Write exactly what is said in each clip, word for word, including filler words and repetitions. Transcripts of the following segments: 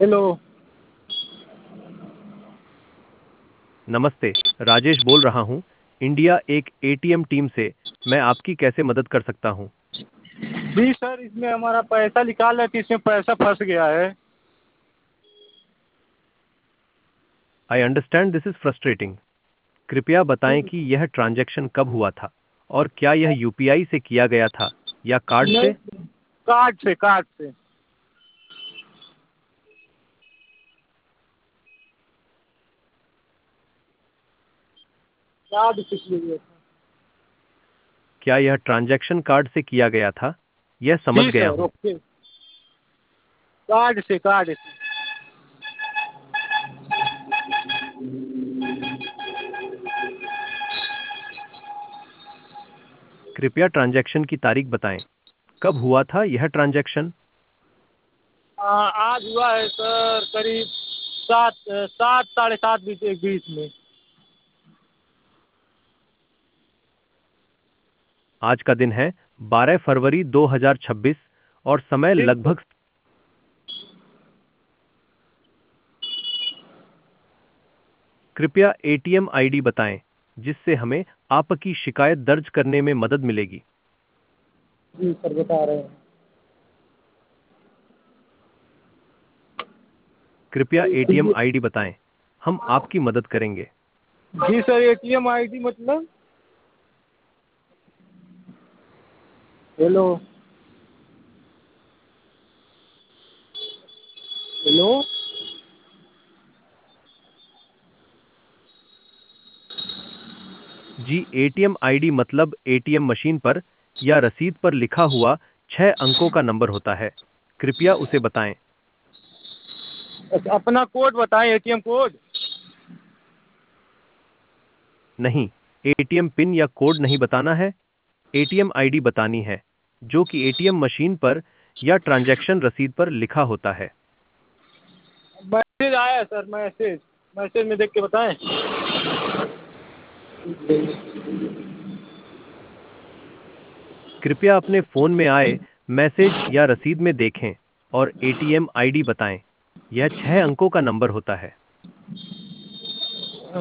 Hello. नमस्ते, राजेश बोल रहा हूँ, इंडिया एक एटीएम टीम से। मैं आपकी कैसे मदद कर सकता हूँ? जी सर, इसमें हमारा पैसा निकाल रहे थे, इसमें पैसा फंस गया है। I understand this is frustrating. कृपया बताएं कि यह ट्रांजैक्शन कब हुआ था और क्या यह यूपीआई से किया गया था या कार्ड नहीं, से? कार्ड से कार्ड से कार्ड से किया गया था। क्या यह ट्रांजैक्शन कार्ड से किया गया था? यह समझ जी गया सर, हूँ। ओके। कार्ड से कार्ड से कृपया ट्रांजैक्शन की तारीख बताएं। कब हुआ था यह ट्रांजैक्शन? आ, आज हुआ है सर, करीब सात सात साढ़े सात बीस एक बीस में। आज का दिन है बारह फरवरी दो हज़ार छब्बीस और समय जी सर। लगभग। कृपया एटीएम आईडी बताएं जिससे हमें आपकी शिकायत दर्ज करने में मदद मिलेगी। जी सर, बता रहे हैं। कृपया एटीएम आईडी बताएं, हम आपकी मदद करेंगे। जी सर, एटीएम आईडी मतलब। हेलो। हेलो। जी, एटीएम आईडी मतलब एटीएम मशीन पर या रसीद पर लिखा हुआ छह अंकों का नंबर होता है। कृपया उसे बताएं। अच्छा, अपना कोड बताएं, एटीएम कोड। नहीं, एटीएम पिन या कोड नहीं बताना है। एटीएम आईडी बतानी है जो कि एटीएम मशीन पर या ट्रांजैक्शन रसीद पर लिखा होता है। मैसेज आया है सर, मैसेज मैसेज में देख के बताएं। कृपया अपने फोन में आए मैसेज या रसीद में देखें और एटीएम आईडी बताएं। यह छह अंकों का नंबर होता है। अ,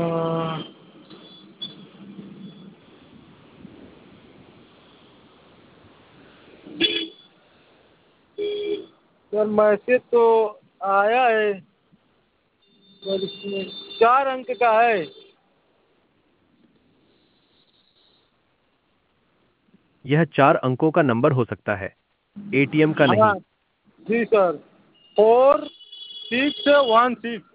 सर मैसेज तो आया है, पर इसमें चार अंक का है। यह चार अंकों का नंबर हो सकता है, एटीएम का हाँ। नहीं। जी sir, four six one six.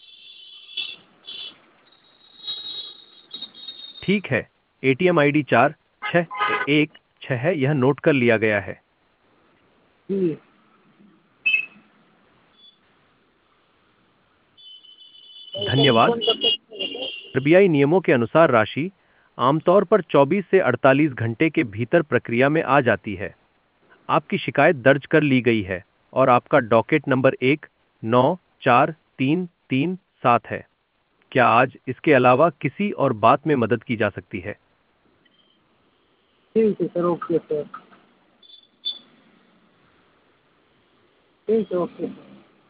ठीक है, एटीएम आईडी चार छः एक छः है, यह नोट कर लिया गया है। जी। धन्यवाद। आरबीआई नियमों के अनुसार राशि आमतौर पर चौबीस से अड़तालीस घंटे के भीतर प्रक्रिया में आ जाती है। आपकी शिकायत दर्ज कर ली गई है और आपका डॉकेट नंबर एक नौ चार तीन तीन सात है। क्या आज इसके अलावा किसी और बात में मदद की जा सकती है? ठीक है सर, ओके सर। ठीक है, ओके सर।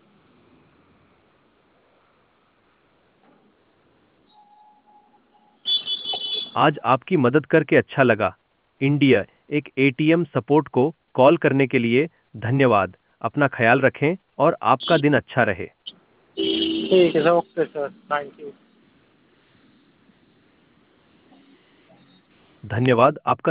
आज आपकी मदद करके अच्छा लगा। इंडिया एक एटीएम सपोर्ट को कॉल करने के लिए धन्यवाद। अपना ख्याल रखें और आपका दिन अच्छा रहे। ठीक है sir, okay sir, thank you. धन्यवाद आपका।